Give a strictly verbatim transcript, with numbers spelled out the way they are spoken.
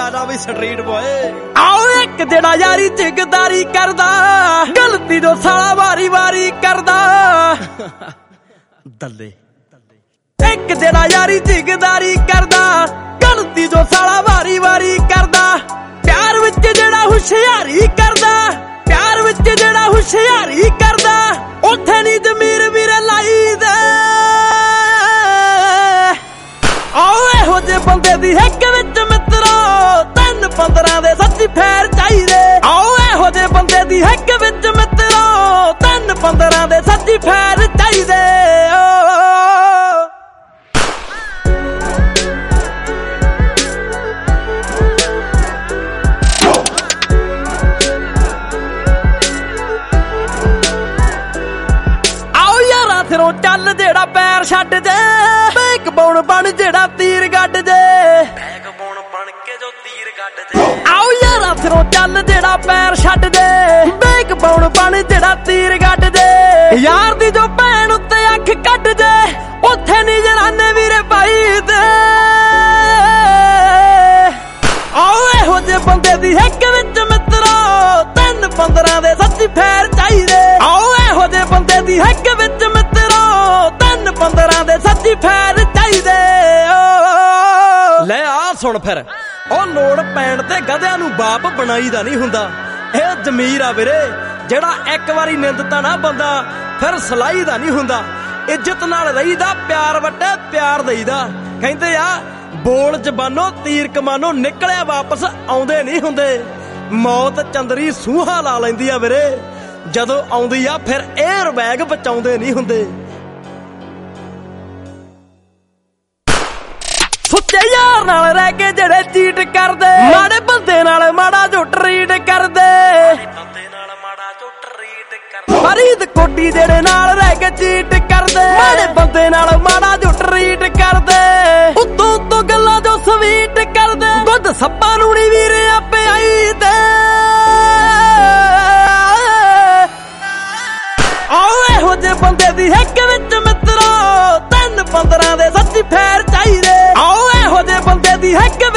आजा भी street boy. आओ एक जेड़ा यारी जिगदारी करदा, गलती जो साला वारी वारी करदा। दल्ले एक जेड़ा यारी जिगदारी करदा, गलती जो साला वारी वारी करदा। प्यार विच जेड़ा हुशियारी करदा, प्यार विच जेड़ा हुशियारी करदा, उथे नी जमीर वीरे लाई दे। आओ इहो जे बंदे दी हिक विच मित्रो, तिन पंद्रह दे सच्ची फैर चाहीदे। आओ इहो जे बंदे दी हिक विच मित्रो, तिन पंद्रह दे सच्ची फैर चाहीदे। फिरों चल जेड़ा पैर छड्ड जे, बैक बाउण बन जेड़ा तीर गड्ड जे। बैक बाउण बन के जो तीर गड्ड जे। आओ यारा फिरों चल जेड़ा पैर छड्ड जे, बैक बाउण बन जेड़ा तीर गड्ड जे। यार दी जो भैन उत्ते अख कड्ड जे, उथे नी जराने वीरे पाई दे। आओ इहो जे बंदे दी हिक विच मित्रो, तिन पंद्रह दे सच्ची फैर चाहीदे। आओ इहो जे बंदे दी हिक विच मित्रो, तिन पंद्रह दे सच्ची फैर चाहीदे। ले आ सुन फिर, ओ लोड़ पैण ते गधਿਆਂ ਨੂੰ बाप बनाईदा नहीं हुंदा। ਇਹ ਜ਼ਮੀਰ ਆ ਵੀਰੇ, ਜਿਹੜਾ ਇੱਕ ਵਾਰੀ ਨਿੰਦਤਾ ਨਾ ਬੰਦਾ, ਫਿਰ ਸਲਾਈਦਾ ਨਹੀਂ ਹੁੰਦਾ। ਇੱਜ਼ਤ ਨਾਲ ਰਹੀਦਾ, ਪਿਆਰ ਵੱਟੇ ਪਿਆਰ ਦੇਈਦਾ। ਕਹਿੰਦੇ ਆ ਬੋਲ ਜ਼ਬਾਨੋਂ ਤੀਰ ਕਮਾਨੋਂ ਨਿਕਲਿਆ ਵਾਪਸ ਆਉਂਦੇ ਨਹੀਂ ਹੁੰਦੇ। ਮੌਤ ਚੰਦਰੀ ਸੂਹਾ ਲਾ ਲੈਂਦੀ ਆ ਵੀਰੇ, ਜਦੋਂ ਆਉਂਦੀ ਆ ਫਿਰ 에ਅਰ ਬੈਗ ਬਚਾਉਂਦੇ ਨਹੀਂ ਹੁੰਦੇ। ਸੁੱਚੇ ਯਾਰ ਨਾਲ ਰਹਿ ਕੇ ਜਿਹੜੇ ਚੀਟ ਕਰਦੇ, ਮਾੜੇ ਬੰਦੇ ਨਾਲ ਮਾੜਾ ਜੋ ਟਰੀਟ ਕਰਦੇ। ਫਰੀਦ ਕੋਟੀ ਜਿਹੜੇ ਨਾਲ ਰਹਿ ਕੇ ਚੀਟ ਕਰਦੇ, ਮਾੜੇ ਬੰਦੇ ਨਾਲ ਮਾੜਾ ਜੋ ਟਰੀਟ ਕਰਦੇ। ਉੱਤੋਂ ਉੱਤੋਂ ਗੱਲਾਂ ਜੋ ਸਵੀਟ ਕਰਦੇ, ਦੁੱਧ ਸੱਪਾਂ ਨੂੰ ਨੀ ਵੀਰੇ ਆਪੇ ਆਈ ਦੇ। ਆਓ ਇਹੋ ਜੇ ਬੰਦੇ ਦੀ ਹਿੱਕ ਵਿੱਚ ਮਿੱਤਰੋ, ਤਿੰਨ ਪੰਦਰਾਂ ਦੇ ਸੱਚੀ ਫੈਰ ਚਾਹੀਦੇ। ਆਓ ਇਹੋ ਜੇ ਬੰਦੇ ਦੀ ਹਿੱਕ